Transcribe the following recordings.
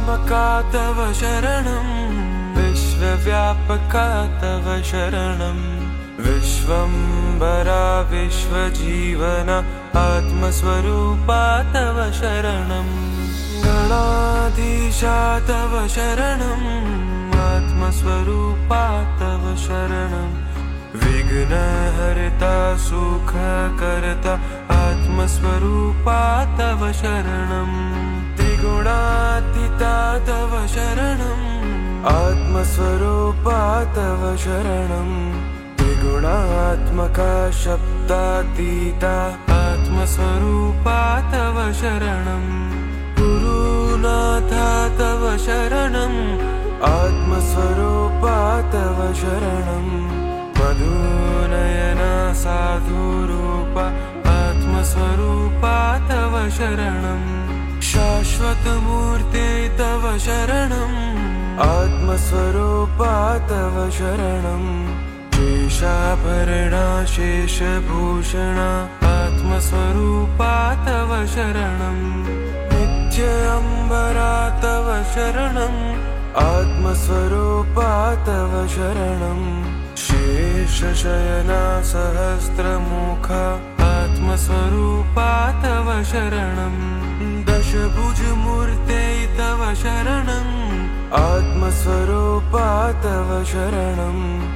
विश्वात्मका तव शरणं विश्वव्यापका तव शरणं विश्वम्भरा विश्वजीवना आत्मस्वरूपा तव शरणं गणाधीशा तव शरणं आत्मस्वरूपा तव शरणं विघ्नहर्ता सुखकर्ता आत्मस्वरूपा तव शरणं त्रिगुणातीता तव शरणं आत्मस्वरूपा तव शरणं त्रिगुणात्मका शब्दातीता आत्मस्वरूपा तव शरणं गुरुनाथा तव शरणं आत्मस्वरूपा तव शरणं मधुनयना साधुरूपा आत्मस्वरूपा तव शरणं शाश्वतमूर्ते तव शरणं आत्मस्वरूपा तव शरणं शेषाभरणा शेषभूषणा आत्मस्वरूपा तव शरणं नित्य अम्बरा तव शरणं आत्मस्वरूपा तव शरणं शेषशयना सहस्रमुखा आत्मस्वरूपा तव शरणं दशभुजमूर्ते तव शरणं आत्मस्वरूपा तव शरणं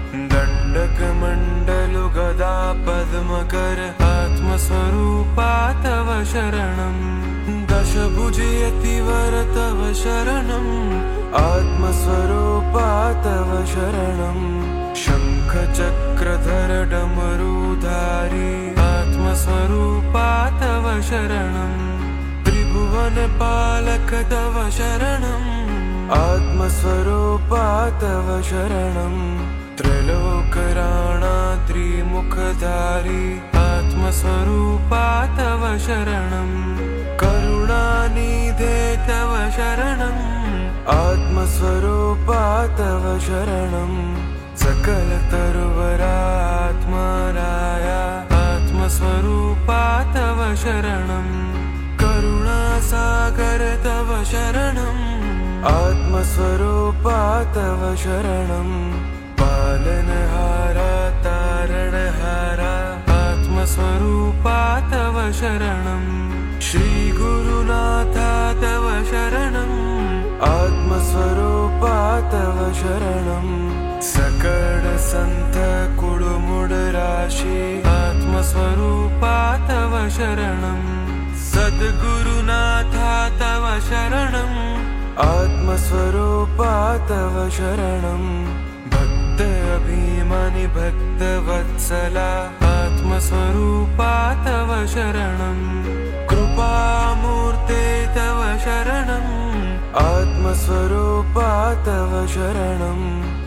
दण्डकमण्डलगदा पद्मकर आत्मस्वरूपा तव शरणं दशभुजयतिवर तव शरणं आत्मस्वरूपा तव शरणं शङ्खचक्रधर डमरुधारी आत्मस्वरूपा तव शरणं त्रिभुवनपालक तव शरणं आत्मस्वरूपा तव शरणं त्रैलोकराणा त्रिमुखधारी आत्मस्वरूपा तव शरणं करुणानिधे तव शरणं आत्मस्वरूपा तव शरणं सकलतरुवरा आत्मराया आत्मस्वरूपा तव शरणं करुणासागर तव शरणं आत्मस्वरूपा तव शरणं पालनहारा तारणहारा आत्मस्वरूपा तव शरणं श्रीगुरुनाथा तव शरणं आत्मस्वरूपा तव शरणं सकलसन्त कुडुमुडराशि आत्मस्वरूपा तव शरणं सद्गुरुनाथा तव शरणं आत्मस्वरूपा तव शरणं भक्त अभिमानी भक्तवत्सला आत्मस्वरूपा तव शरणं कृपामूर्ते तव शरणं आत्मस्वरूपा तव शरणं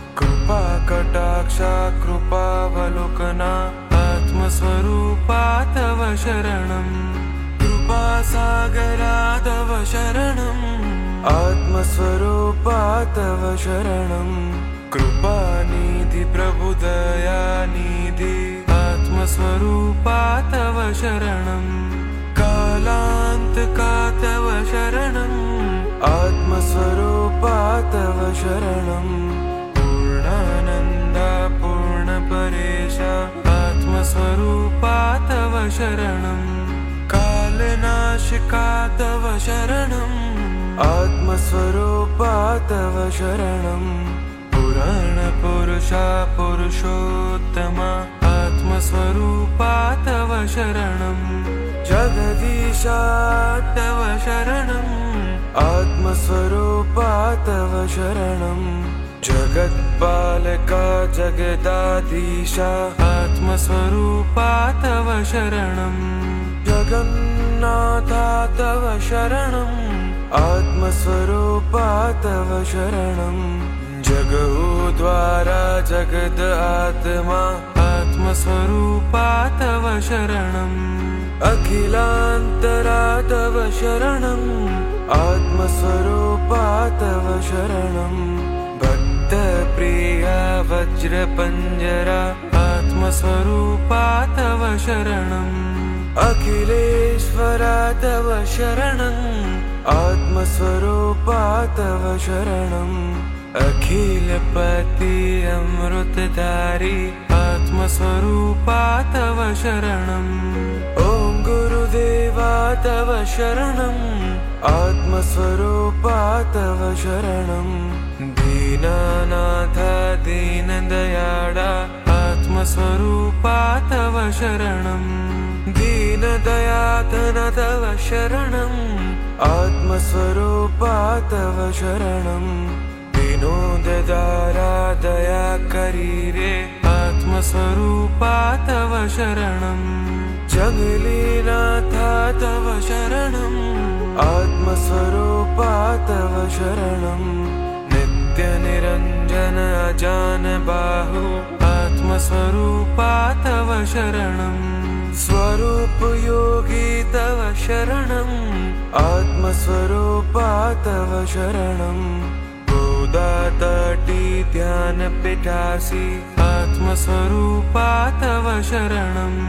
कृपाकटाक्षा कृपावलोकना आत्मस्वरूपा तव शरणं कृपासागरा तव शरणं आत्मस्वरूपा तव शरणं कृपानिधि प्रभुदयानिधि आत्मस्वरूपा तव शरणं कालान्तका तव शरणं आत्मस्वरूपा तव शरणं पूर्णानन्दा पूर्णपरेशा आत्मस्वरूपा तव शरणं कालनाशका तव शरणं आत्मस्वरूपा तव शरणं पुराणपुरुषा पुरुषोत्तमा आत्मस्वरूपा तव शरणं जगदीशा तव शरणं आत्मस्वरूपा तव शरणं जगत्पालका जगदाधीशा आत्मस्वरूपा तव शरणं जगन्नाथा तव शरणं आत्मस्वरूपा तव शरणं जगद्वारा जगद आत्मा आत्मस्वरूपा तव शरणं अखिलान्तरा तव शरणं आत्मस्वरूपा तव शरणं भक्तप्रिया वज्रपञ्जरा आत्मस्वरूपा तव शरणं अखिलेश्वरा तव शरणं आत्मस्वरूपा तव शरणम् अखिलपति अमृतधारी आत्मस्वरूपा तव शरणम् ॐ गुरुदेवा तव शरणम् आत्मस्वरूपा तव शरणम् दीनानाथ दीनदयाळा आत्मस्वरूपा तव शरणम् दीनदयाघन तव शरणम् आत्मस्वरूपा तव शरणम् विनोददारा दयाकरी रे आत्मस्वरूपा तव शरणम् जगलीनाथ तव शरणम् आत्मस्वरूपा तव शरणम् नित्यनिरञ्जन अजानबाहु आत्मस्वरूपा तव शरणम् स्वरूप योगी तव शरणम् आत्मस्वरूपा तव शरणम् गोदातटी ध्यान पिठासी आत्मस्वरूपा तव शरणम्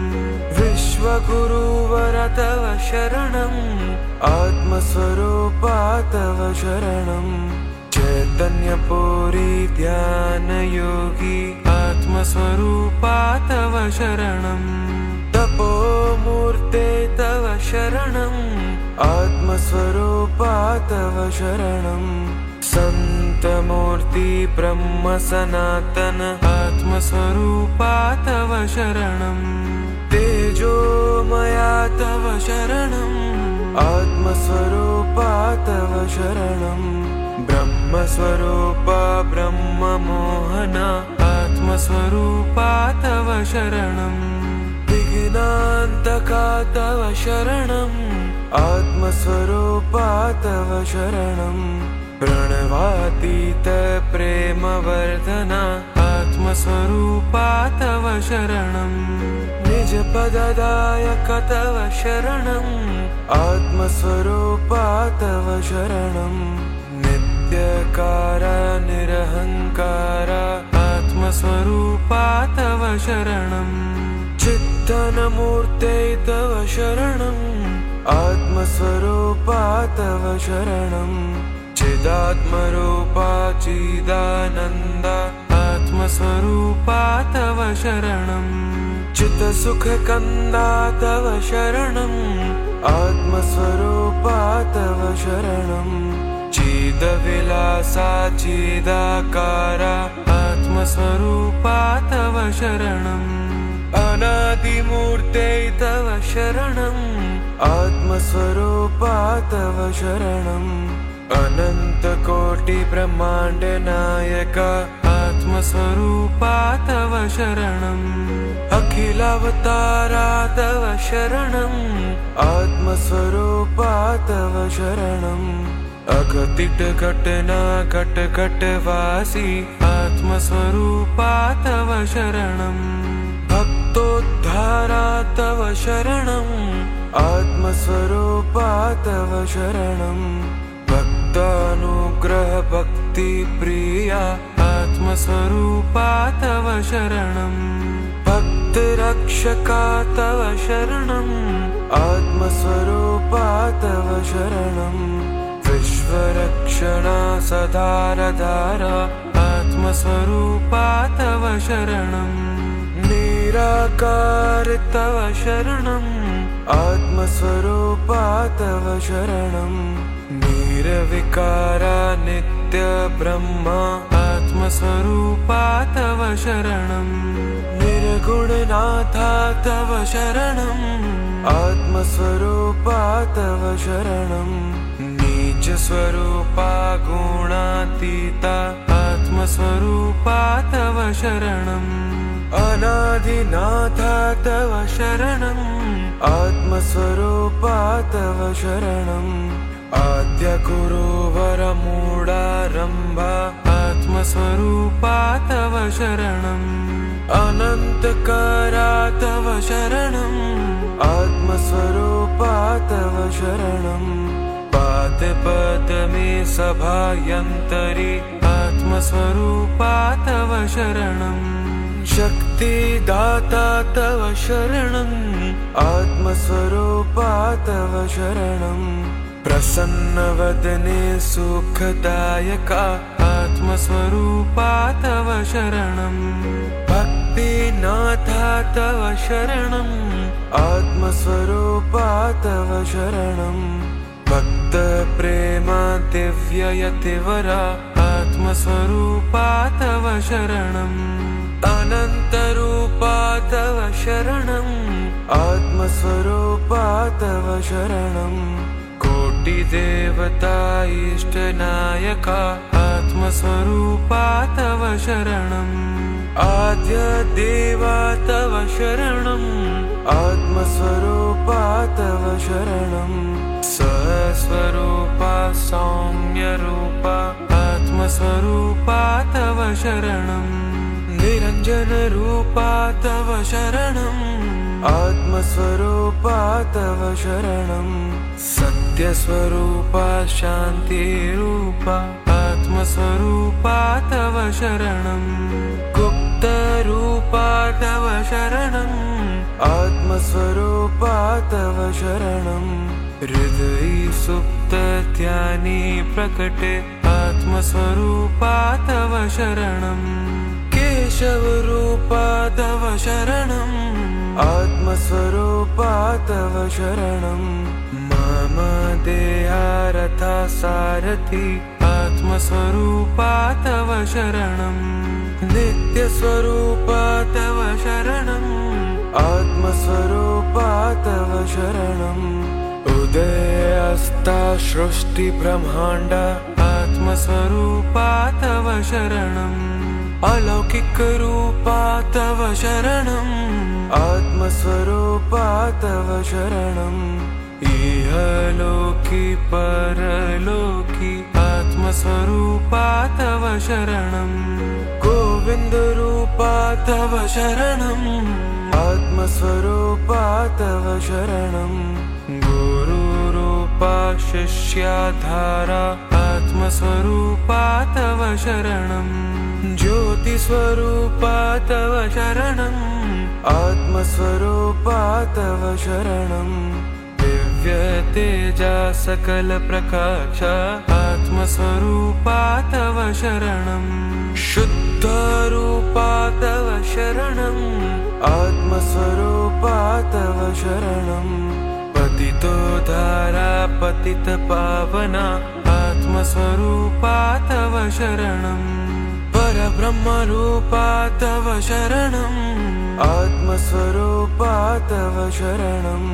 विश्वगुरुवर तव शरणम् आत्मस्वरूपा तव शरणम् चैतन्यपुरी ध्यान योगी आत्मस्वरूपा तव शरणम् तपोमूर्ते तव शरणम् आत्मस्वरूपा तव शरणम् संतमूर्ति ब्रह्म सनातन आत्मस्वरूपा तव शरणम् तेजोमया तव शरणम् आत्मस्वरूपा तव शरणम् ब्रह्मस्वरूपा ब्रह्ममोहना आत्मस्वरूपा तव शरणम् विघ्नान्तका तव शरणम् आत्मस्वरूपा तव शरणम् प्रणवातीत प्रेमवर्धना आत्मस्वरूपा तव शरणम् निजपददायक तव शरणम् आत्मस्वरूपा तव शरणम् नित्यकार निरहङ्कार आत्मस्वरूपा तव शरणम् चित्तनमूर्ते तव शरणम् आत्मस्वरूपा तव शरणम् चिदात्मरूपा चिदानन्दा आत्मस्वरूपा तव शरणम् चित्तसुखकन्दा तव शरणम् आत्मस्वरूपा तव शरणम् चिदविलासा चिदाकारा आत्मस्वरूपा तव शरणम् अनादिमूर्ते तव शरणम् आत्मस्वरूपा तव शरणम् अनन्तकोटि ब्रह्माण्ड नायक आत्मस्वरूपा तव शरणम् अखिलावतारा तव शरणम् आत्मस्वरूपा तव शरणम् अघटितघटना घटघटवासी आत्मस्वरूपा तव शरणम् भक्तोद्धारा तव शरणम् आत्मस्वरूपा तव शरणम् भक्तानुग्रह भक्ति प्रिया आत्मस्वरूपा तव शरणम् भक्तरक्षका तव शरणम् आत्मस्वरूपा तव शरणम् विश्वरक्षणा सदारधारा आत्मस्वरूपा तव शरणम् निराकार तव शरणम् आत्मस्वरूपा तव शरणम् निर्विकारा नित्य ब्रह्मा आत्मस्वरूपा तव शरणम् निर्गुणनाथा तव शरणम् आत्मस्वरूपा तव शरणम् नीचस्वरूपा गुणातीता आत्मस्वरूपा तव शरणम् अनादिनाथा तव शरणम् आत्मस्वरूपा तव शरणम् आद्यगुरुवर मूढारम्भा आत्मस्वरूपा तव शरणम् अनन्तकारा तव शरणम् आत्मस्वरूपा तव शरणम् पादपद्मे सभायन्तरि आत्मस्वरूपा तव शरणम् शक्तिदाता तव शरणम् आत्मस्वरूपा तव शरणम् प्रसन्नवदने सुखदायका आत्मस्वरूपा तव शरणम् भक्तिनाथा तव शरणम् आत्मस्वरूपा तव शरणम् भक्तप्रेमा दिव्ययतिवरा आत्मस्वरूपा तव शरणम् अनन्तरूपा तव शरणम् आत्मस्वरूपा तव शरणम् कोटिदेवता इष्टनायका आत्मस्वरूपा तव शरणम् आद्यदेवा तव शरणम् आत्मस्वरूपा तव शरणम् सहस्वरूपा सौम्यरूपा आत्मस्वरूपा तव शरणम् निरञ्जनरूपा तव शरणम् आत्मस्वरूपा तव शरणम् सत्यस्वरूपा शान्तिरूपा आत्मस्वरूपा तव शरणम् गुप्तरूपा तव शरणम् आत्मस्वरूपा तव शरणम् हृदयि सुप्तध्यानि प्रकटे आत्मस्वरूपा तव शरणम् केशवरूपा तव शरणम् आत्मस्वरूपा तव शरणम् मम देहारथा सारथि आत्मस्वरूपा तव शरणम् नित्यस्वरूपा तव शरणम् आत्मस्वरूपा तव शरणम् उदयस्ता सृष्टिब्रह्माण्ड आत्मस्वरूपा तव शरणम् अलौकिकरूपा तव शरणम् आत्मस्वरूपा तव शरणम् इहलोकी परलोकी आत्मस्वरूपा तव शरणम् गोविन्दरूपा तव शरणम् आत्मस्वरूपा तव शरणम् गुरुरूपा शिष्याधारा आत्मस्वरूपा तव शरणम् ज्योतिस्वरूपा तव शरणम् आत्मस्वरूपा तव शरणम् दिव्यतेजा सकलप्रकाश आत्मस्वरूपा तव शरणम् शुद्धरूपा तव शरणम् आत्मस्वरूपा तव शरणम् पतितोद्धारा पतितपावना आत्मस्वरूपा तव शरणम् परब्रह्मरूपा तव शरणम् आत्मस्वरूपा तव शरणम्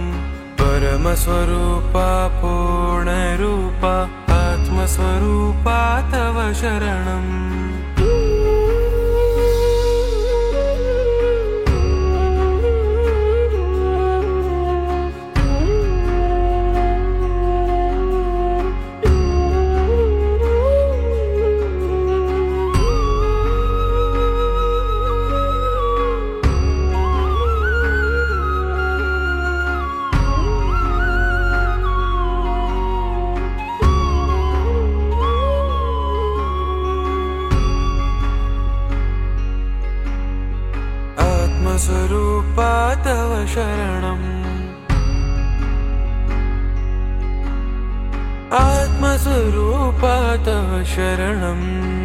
परमस्वरूपा पूर्णरूपा आत्मस्वरूपा तव शरणम् आत्मस्वरूपा तव शरणम् आत्मस्वरूपा तव शरणम्